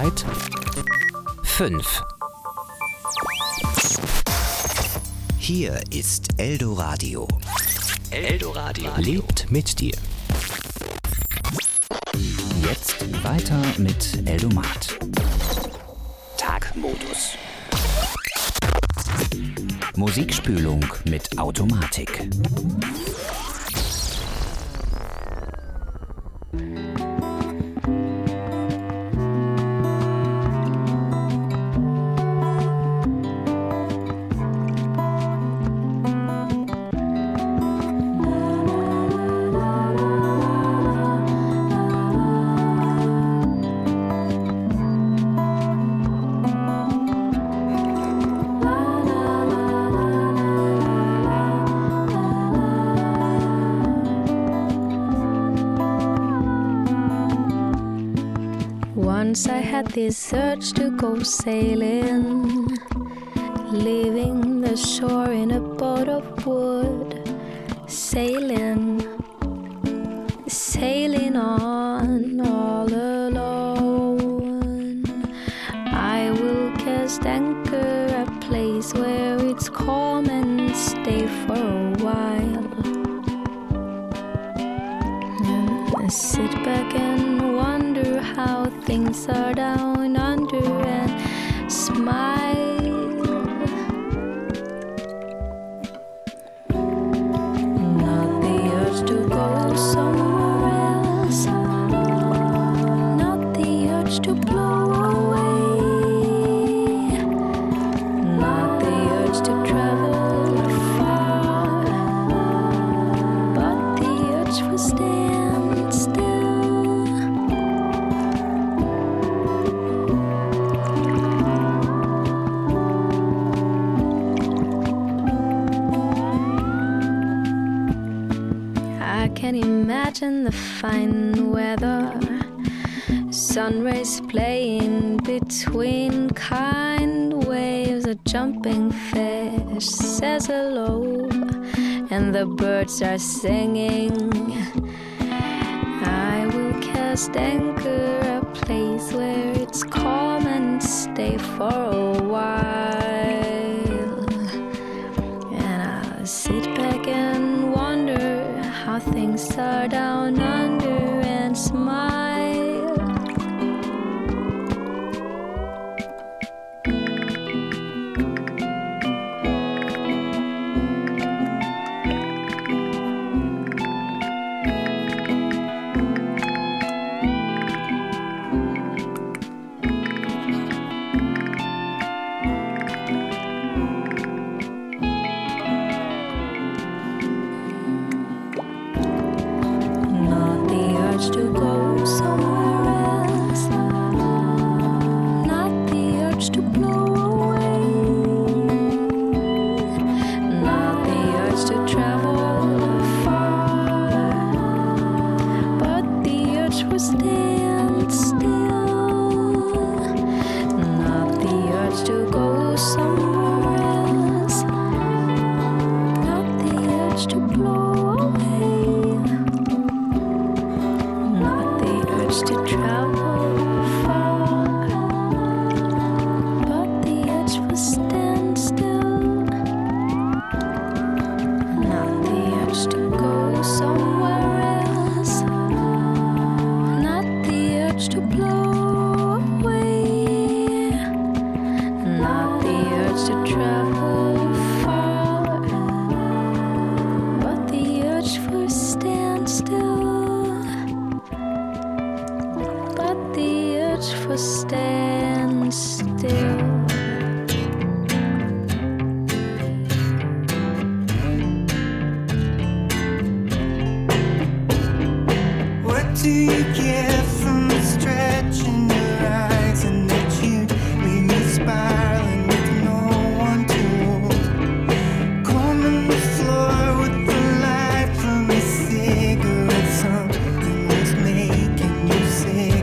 Zeit 5. Hier ist Eldoradio. Eldoradio lebt mit dir. Jetzt weiter mit Eldomat. Tagmodus. Musikspülung mit Automatik. Once I had this urge to go sailing, leaving the shore in a boat of wood, sailing on all alone. I will cast anchor a place where it's calm and stay for a while, and sit back and wonder how things are down under and smile. Not the urge to go somewhere else, not the urge to blow away, not the urge to travel far, but the urge for stand still. I can imagine the fine weather, sun rays playing between kind waves. A jumping fish says hello, and the birds are singing. I will cast anchor a place where it's calm and stay for a while, and I'll sit back and wonder how things are down under and smile. To go somewhere else, not the urge to blow away, not the urge to travel far, but the urge for stand still, not the urge to go somewhere else, not the urge to blow away, to travel far, but the edge for stand still, not the edge to go somewhere else, not the edge to blow away, not the urge to travel far, but the urge for stand still, the urge for stand still. What do you get from stretching your eyes and that you leave me spiraling with no one to hold? Combing the floor with the light from a cigarette, something that's making you sick.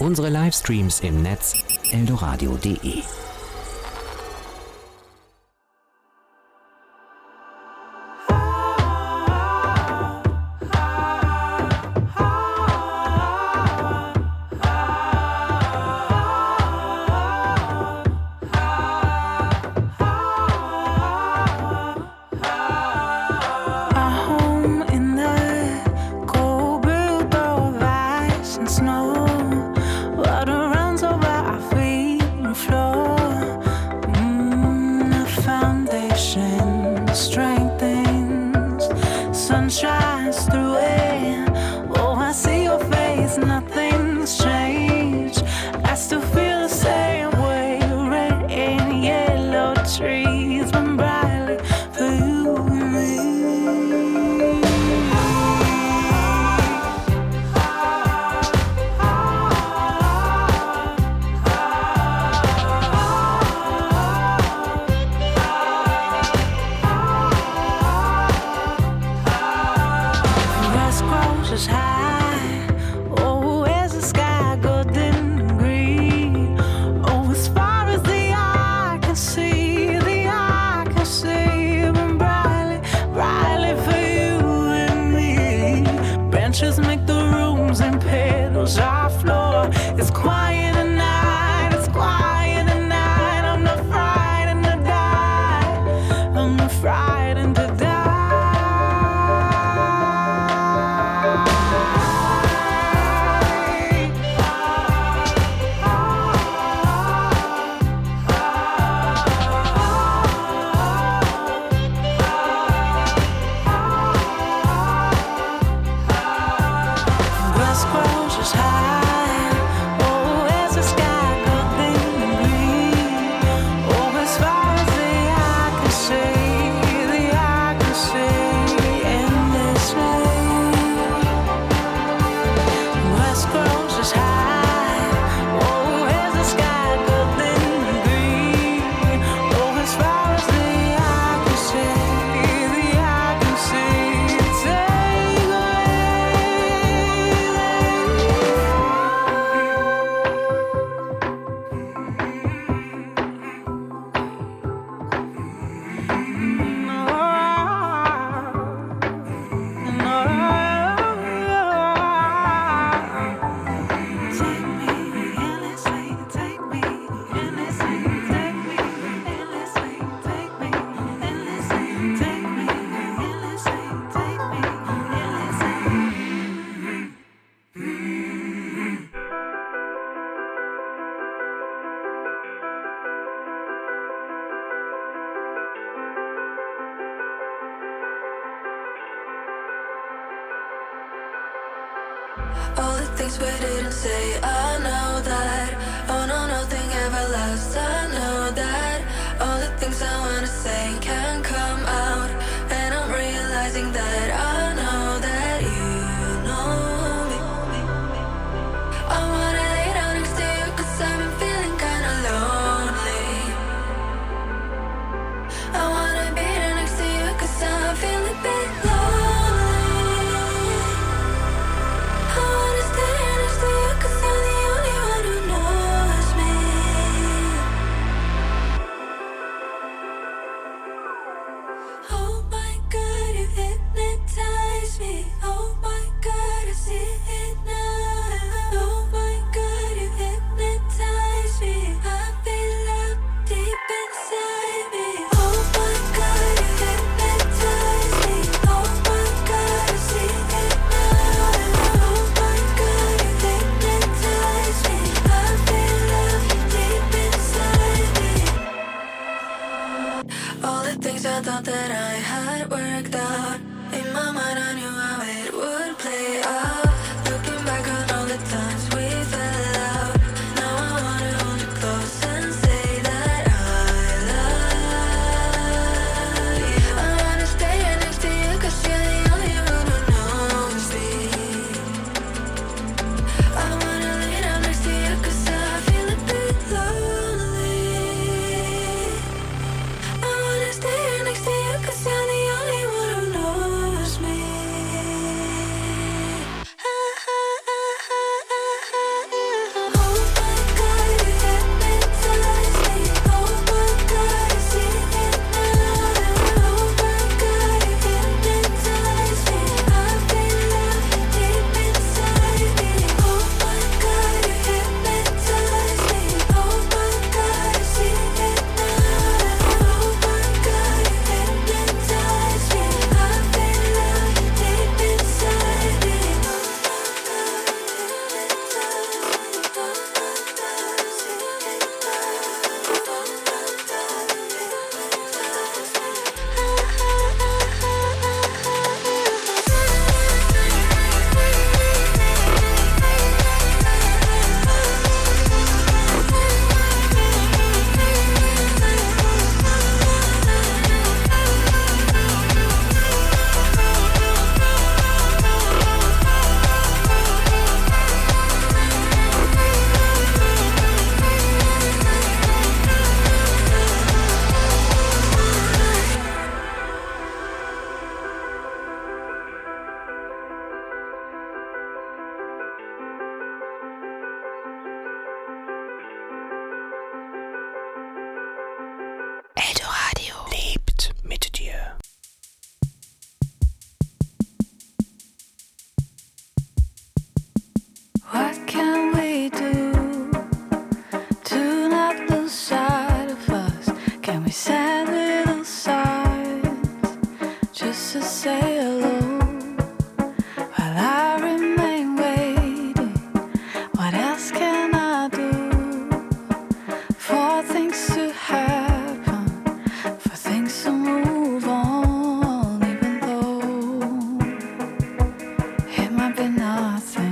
Unsere Livestreams im Netz eldoradio.de. All the things we didn't say, I know that. Oh no, nothing ever lasts, I know that. All the things I wanna say can't come out, and I'm realizing that I know that you know me. I wanna lay down next to you, 'cause I've been feeling kinda lonely. I wanna be there next to you, 'cause I'm feeling a bit lonely. I wanna stay next to you, 'cause I'm the Eldoradio lebt mit dir. What can we do to not lose sight of us? Can we send little signs just to say hello? While I remain waiting, what else can I do for things to happen, for things to move on, even though it might be nothing.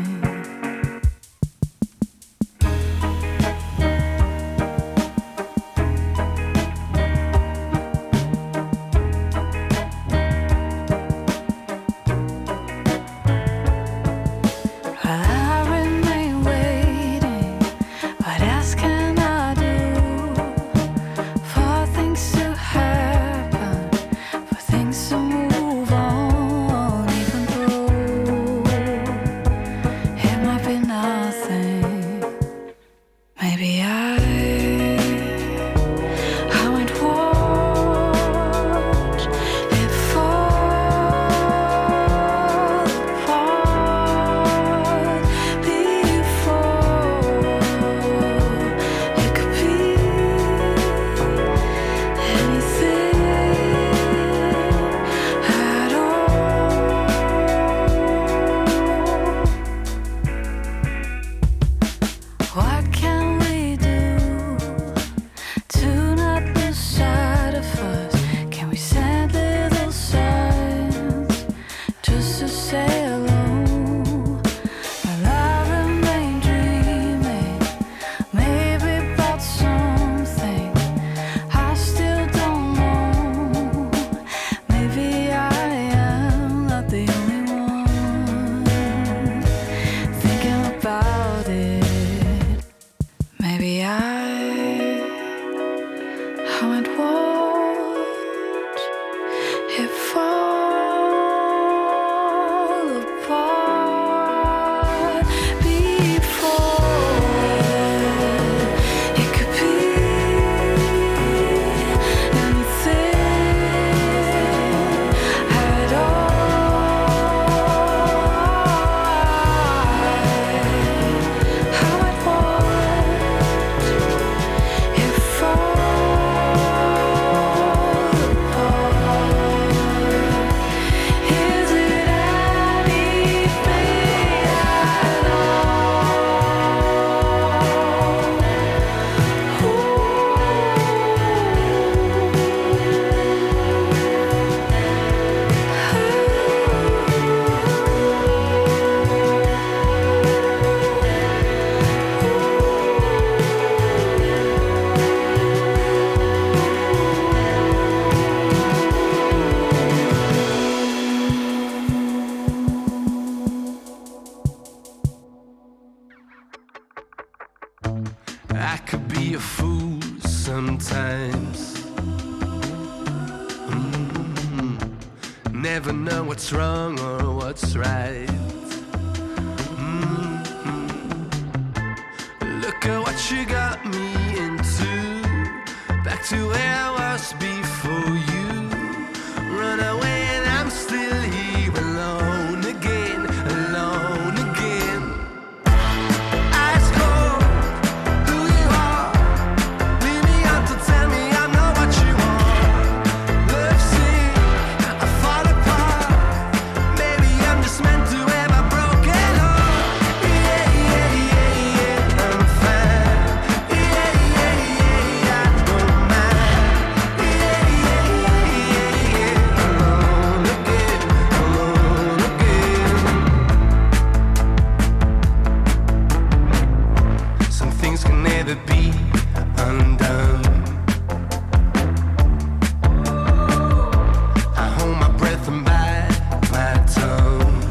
I could be a fool sometimes. Never know what's wrong or what's right. Look at what you got me into. Back to where I was before you. Run away and I'm still here alone again, alone again. Ice cold, who you are. Leave me out to tell me I'm not what you want. Love sick, I fall apart. Maybe I'm just meant to have a broken heart. Yeah, yeah, yeah, yeah, I'm fine. Yeah, yeah, yeah, I don't mind. Yeah, yeah, yeah, yeah, alone again, alone again. Some things can never be undone. I hold my breath and bite my tongue.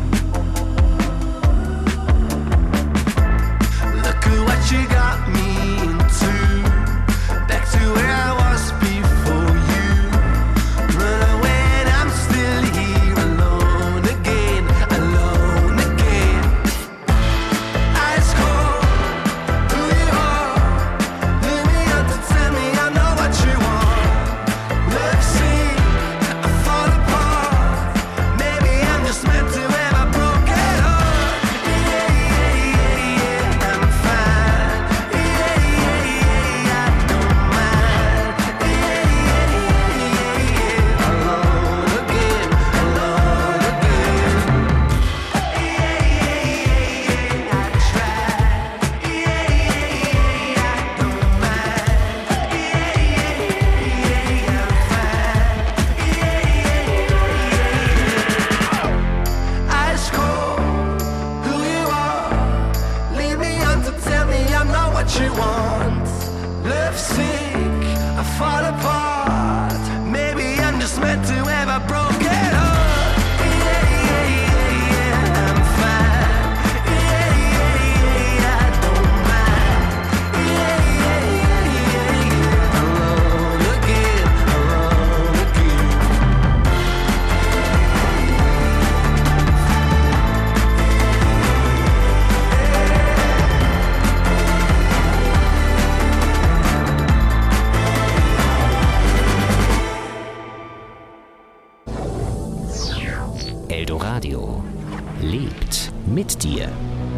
Look at what you got me into. Back to where I was before you. Run away and I'm still here alone again, alone again. Ice cold, who you are. you want. Love sick, I fall apart. Maybe I'm just meant to have a broken heart. Yeah, yeah, yeah, yeah, I'm fine. Yeah, yeah, yeah, yeah, I don't mind. Yeah, yeah, yeah, yeah, yeah, alone again, alone again. Eldoradio lebt mit dir.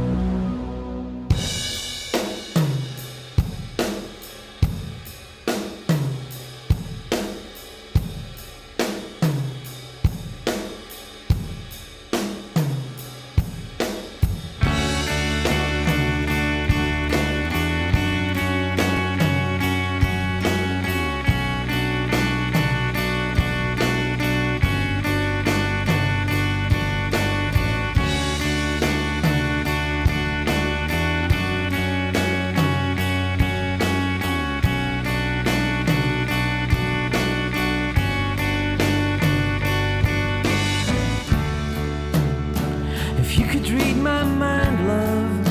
If you could read my mind, love,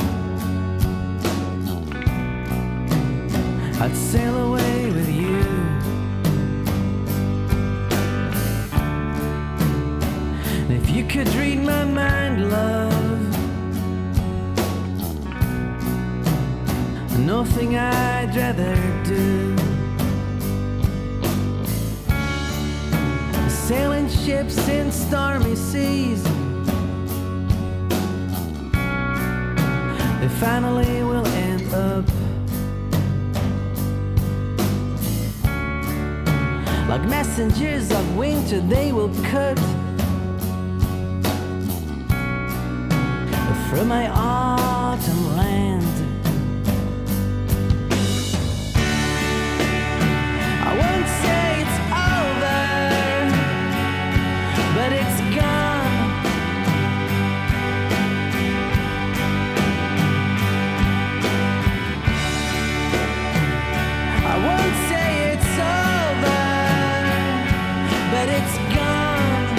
I'd sail away with you. And if you could read my mind, love, nothing I'd rather do. Sailing ships in stormy seas, they finally will end up like messengers of winter. They will cut from my autumn land. I won't say it's over, but it's gone. I won't say it's over, but it's gone.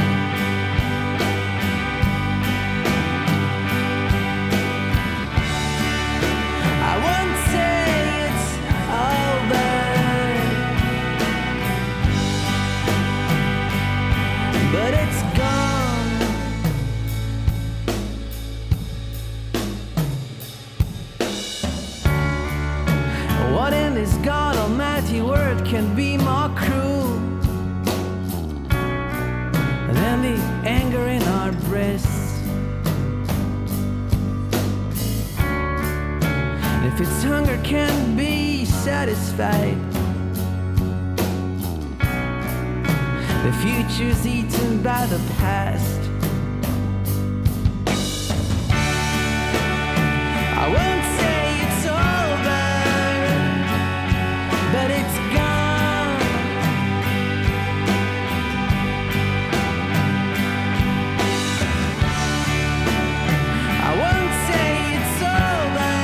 I won't say it's over, but it's gone. What in this God Almighty word can be more cruel than the anger in our breasts? If its hunger can be satisfied, the future's eaten by the past. I won't say it's over, but it's gone. I won't say it's over,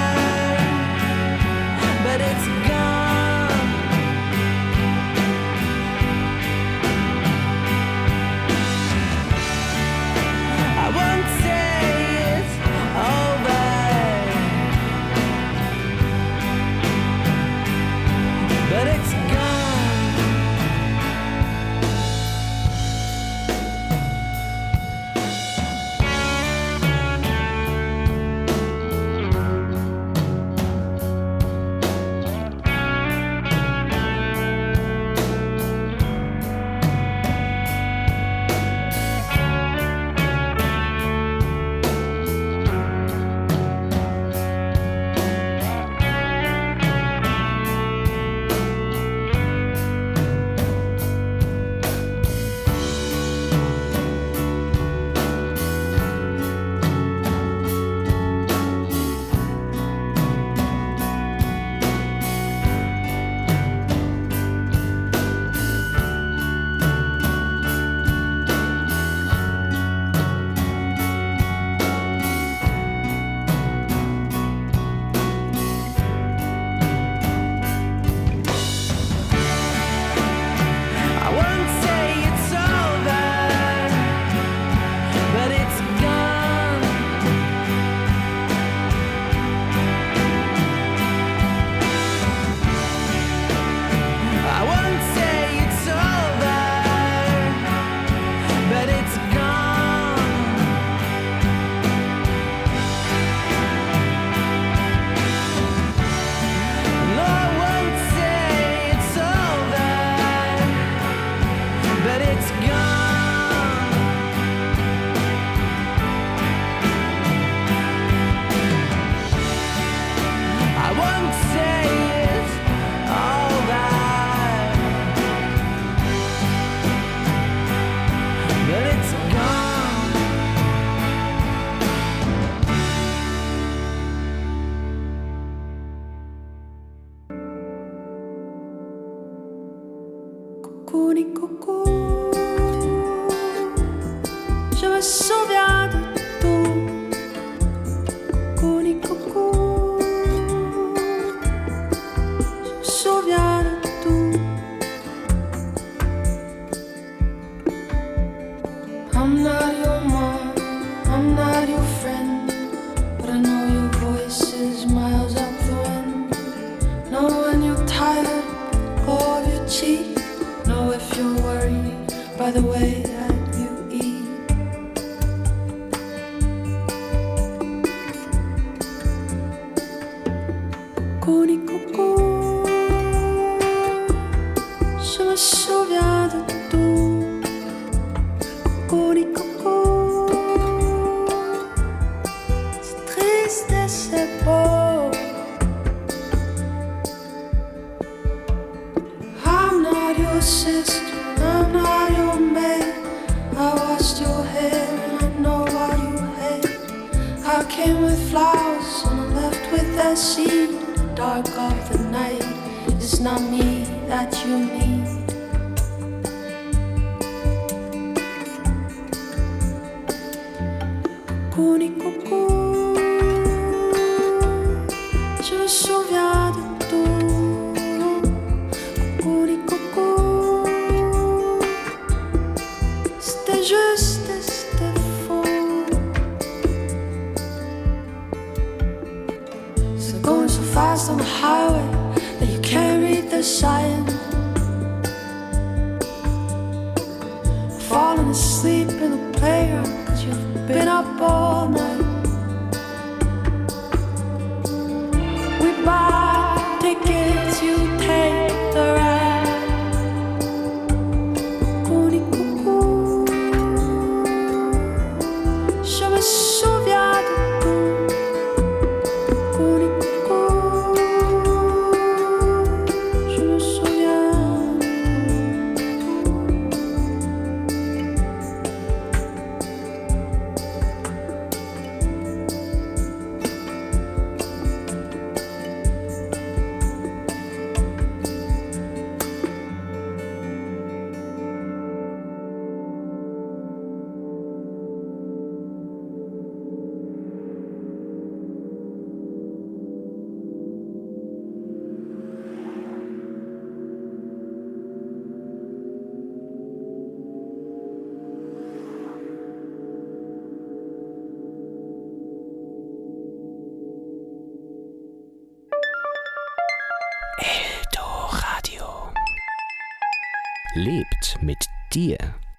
but it's gone. Je me souviens de tout. Coucou, coucou. Je me souviens de tout. I'm not your mom, I'm not your friend, but I know your voice is miles up the wind. Know when you're tired, of your cheek. Know if you're worried by the way that you eat. Coucou, coucou. Je me souviens de tout. Coucou, coucou. C'est triste et c'est beau. I'm not your sister, I'm not your maid. I washed your hair and I know what you hate. I came with flowers and I left with that seed. The dark of the night is not me that you need. Coucou, coucou. Je me souviens de tout. Coucou, coucou. C'était juste et c'était faux. So going so fast on the highway that you can't read the signs. Falling asleep in the playground 'cause you've been up all night. We buy tickets, you take the ride. Coucou, coucou. Je me souviens de tout. Coucou, coucou. Je me souviens de Eldoradio. Lebt mit dir.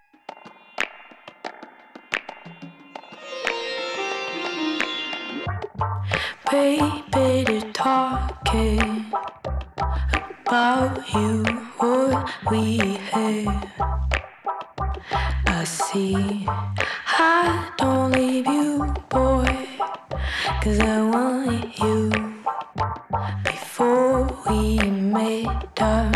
Baby, they're talking about you, what we have. I see, I don't leave you, boy, 'cause I want you before we made up.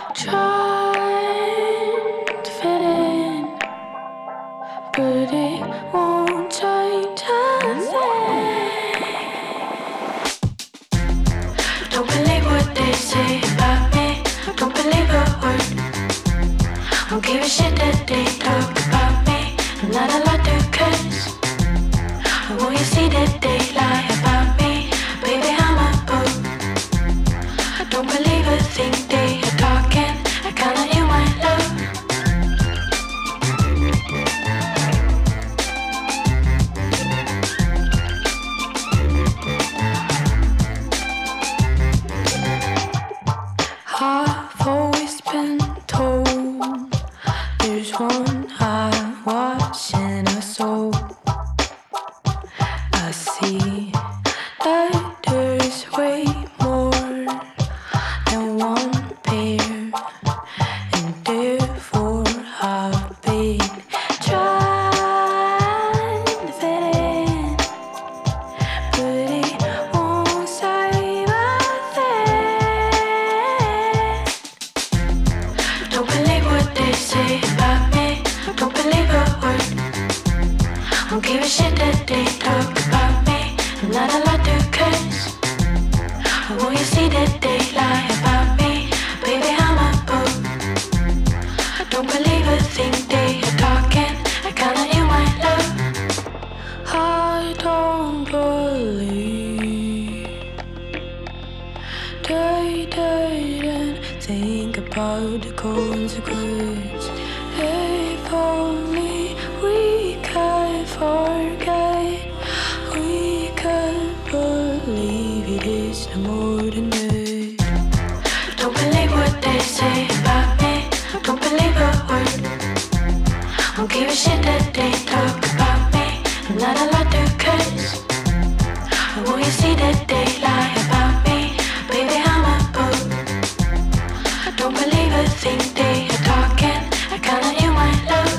Trying to fit in, but it won't change a thing. Don't believe what they say about me. Don't believe a word. Don't give a shit that they talk about me. I'm not allowed to curse. Won't you see that they lie about me? Baby, I'm a fool. I don't believe a thing they are talking. I count on you, my love. I've always been told there's one eye watching us all. I see that there's way more than one pair, and therefore I've been trying to fit in, but it won't save a thing. Don't believe what they say about me. Don't believe a word. Don't give a shit that they talk about me. I'm not allowed to curse. Won't you see that they lie about me? Baby, I'm a fool. I about the consequence. If only we could forget, we could believe it is no more than that. Don't believe what they say about me, don't believe a word. Don't give a shit that they talk about me, I'm not allowed to curse. And will you see that they lie about me, baby I'm a fool. I don't believe a thing they are talking, I count on you my love.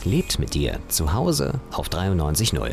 lebt mit dir zu Hause auf 93.0.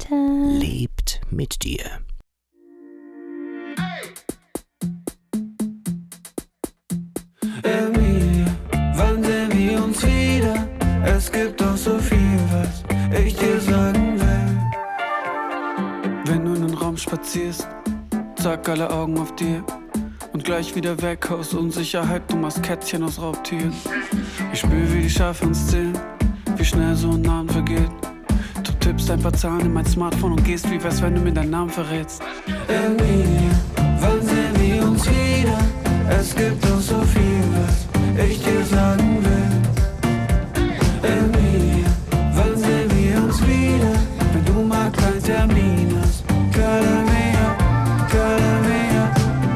Wetter lebt mit dir. Emilie, wann sehen wir uns wieder? Es gibt doch so viel, was ich dir sagen will. Wenn du in den Raum spazierst, zack, alle Augen auf dir. Und gleich wieder weg aus Unsicherheit, du machst Kätzchen aus Raubtieren. Ich spür, wie die Schafe uns zählen, wie schnell so ein Name vergeht. Du tippst ein paar Zahlen in mein Smartphone und gehst, wie wär's, wenn du mir deinen Namen verrätst. Emilie, wann sehen wir uns wieder? Es gibt doch so viel, was ich dir sagen will. Emilie, wann sehen wir uns wieder? Wenn du mal keinen Termin hast. Cada mia, cada mia.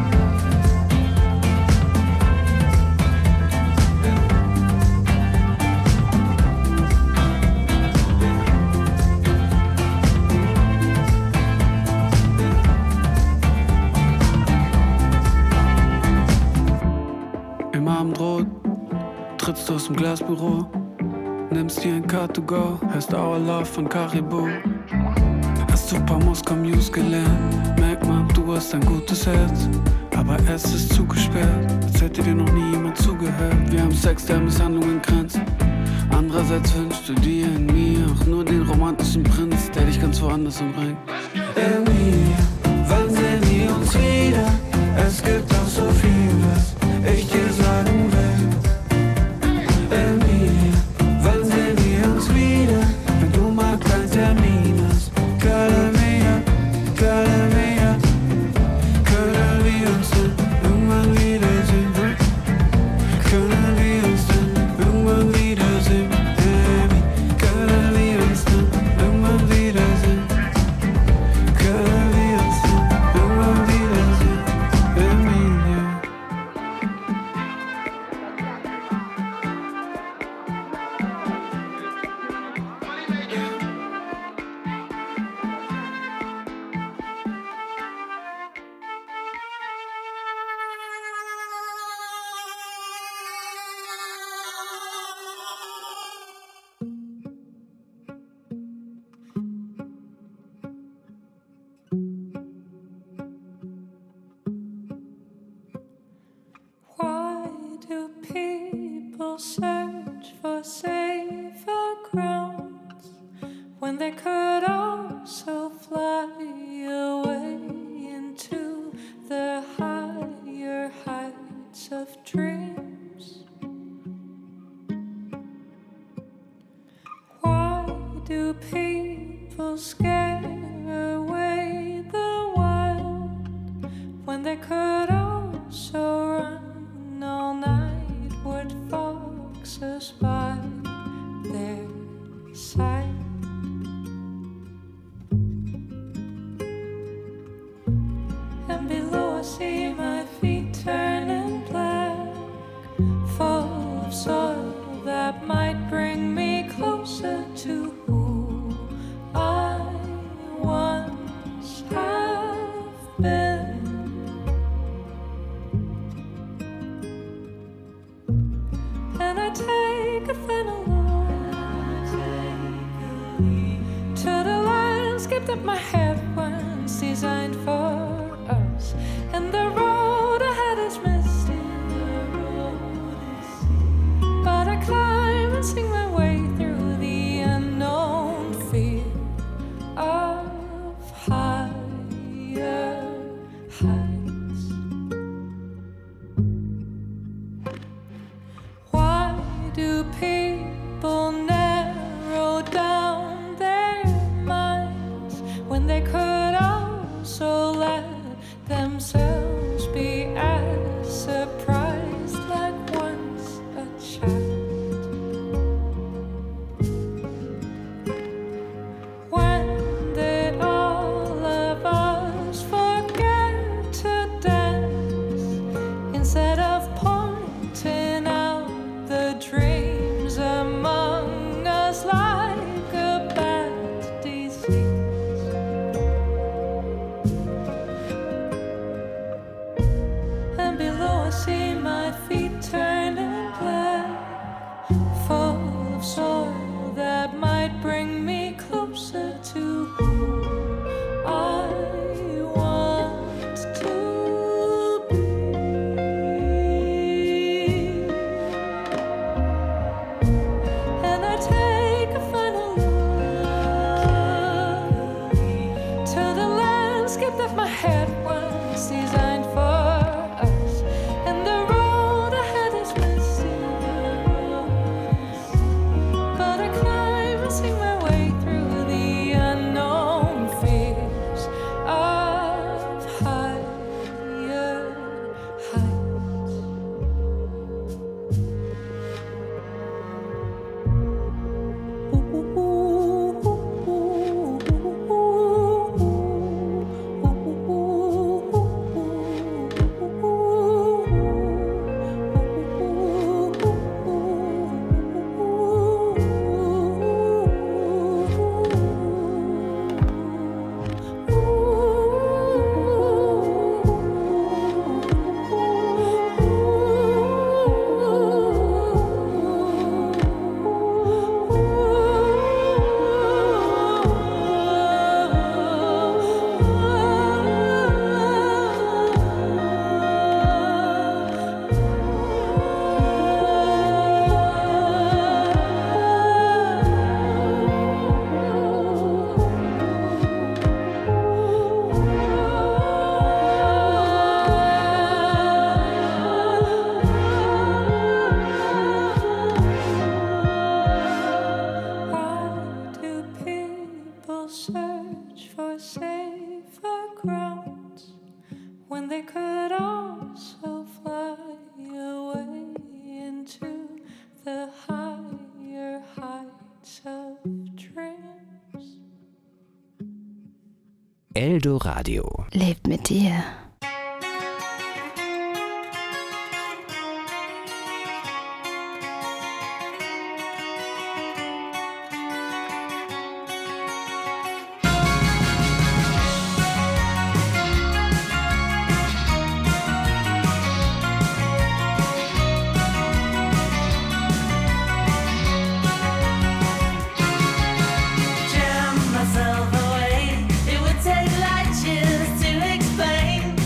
Im Abendrot trittst du aus dem Glasbüro, nimmst dir ein Car2Go, hörst Our Love von Caribou. Hast du paar Moskau News gelernt, merkt man, du hast ein gutes Herz, aber es ist zugesperrt, als hätte dir noch nie jemand zugehört. Wir haben Sex, der Misshandlungen grenzt, andererseits wünschst du dir in mir auch nur den romantischen Prinz, der dich ganz woanders umbringt. Emilie, wann sehen wir uns wieder? Es gibt doch so viel, was ich dir sagen will. Emilie, wann sehen wir uns wieder? Wenn du mal keinen Termin hast. Cada mia, können wir uns denn irgendwann wiedersehen? Können wir uns denn irgendwann wiedersehen? Emi, können wir uns denn irgendwann wiedersehen? Können wir uns denn irgendwann wiedersehen? Emilie. Why do people search for safer grounds when they could also fly away into the higher heights of dreams? Why do people scare away the wild when they could also run all night? Would foxes by their side? And below I see my feet turning black, full of soil that might bring me closer to who I once have been. And I take a final look to the landscape that my head once designed for us. And the road ahead is misty, but I climb and sing my way through the unknown fear of higher heights. Why do people narrow down their minds when they could also let themselves be as surprised like once a child? When did all of us forget to dance instead of pointing out the dreams among us like a bad disease? to the landscape that my head was designed for us, and the road ahead is mysterious, but I climb and sing my way through the unknown fears of higher heights. Search for safer grounds when they could also fly away into the higher heights of dreams. Eldoradio Lebt mit dir. Jam myself away. It would take light years to explain.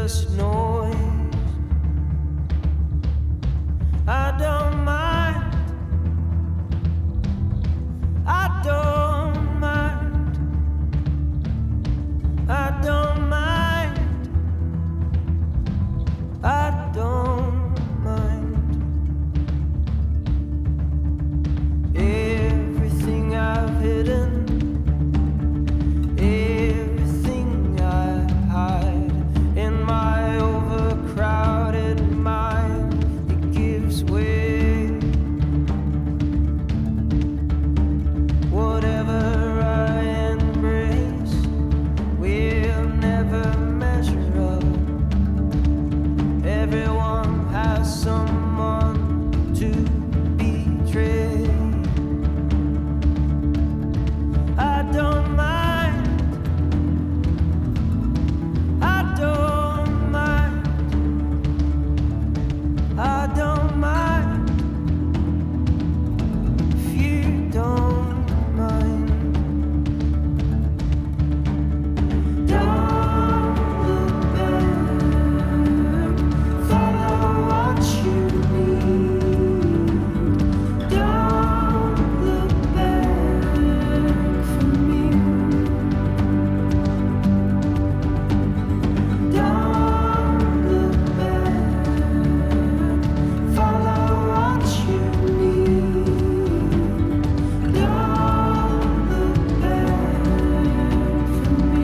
just noise. I don't mind. I don't mind. I don't mind. I don't mind. Everything I've hidden, everything I hide in my overcrowded mind, it gives way. Whatever I embrace will never measure up. Everyone has someone to betray. I don't mind. I don't mind. I don't mind if you don't mind. Don't look back. Follow what you need. Don't look back for me. Don't look back. Follow what you need. Don't look back for me.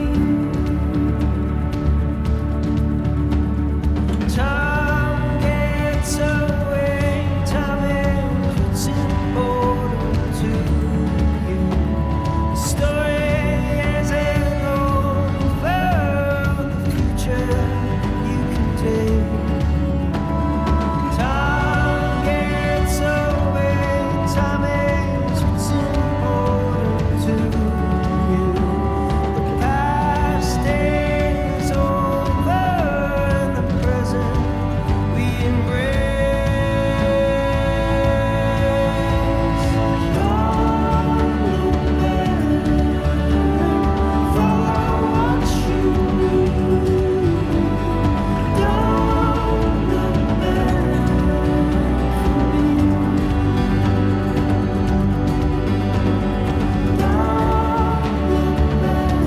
Time gets away, time puts in order to you. The story isn't over, the future you can take. Time gets away, time puts in order to you. The past is over, and the present we embrace. Don't look back. Follow what you need. Don't look back for me. Don't look back.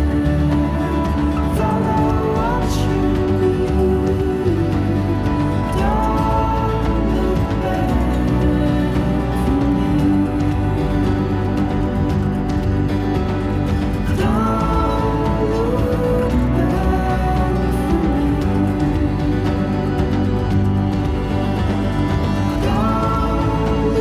Follow what you need. Don't look back for me. Don't look back for me. Don't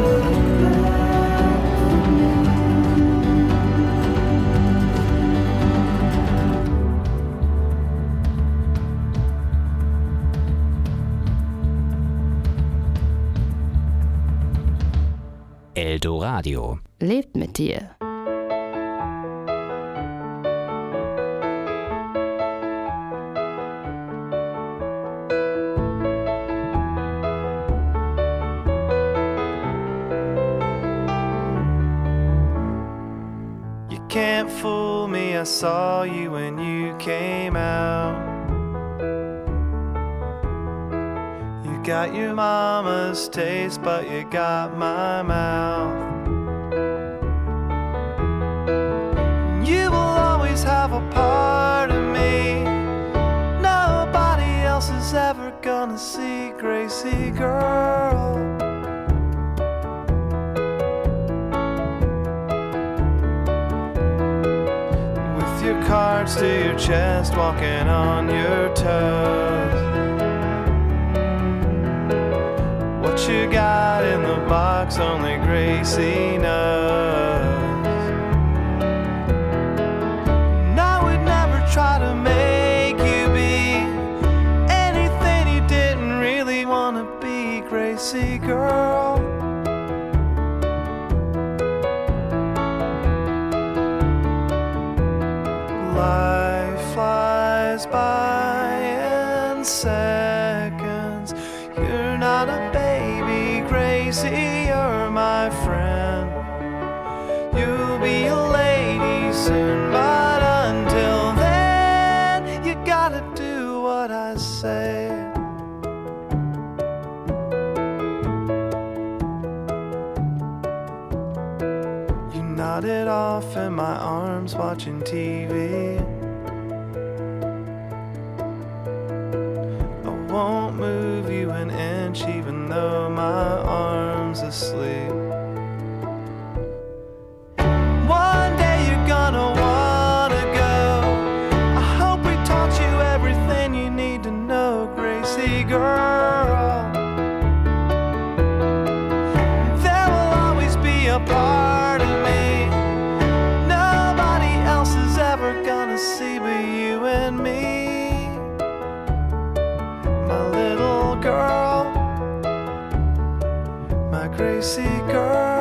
Eldoradio. Lebt mit dir. You can't fool me, I saw you when you came out. You got your mama's taste, but you got my mouth. You will always have a part of me. Nobody else is ever gonna see, Gracie girl. With your cards to your chest, walking on your toes. What you got in the box, only Gracie knows. And I would never try to make you be anything you didn't really want to be, Gracie girl. Life flies by in seconds. You're not a baby, Gracie, you're my friend. You'll be a lady soon, but until then, you gotta do what I nodded off in my arms watching TV. I won't move you an inch even though my arm's asleep. One day you're gonna wanna go. I hope we taught you everything you need to know, Gracie girl. There will always be a part of me nobody else is ever gonna see but you and me. My little girl, my Gracie girl.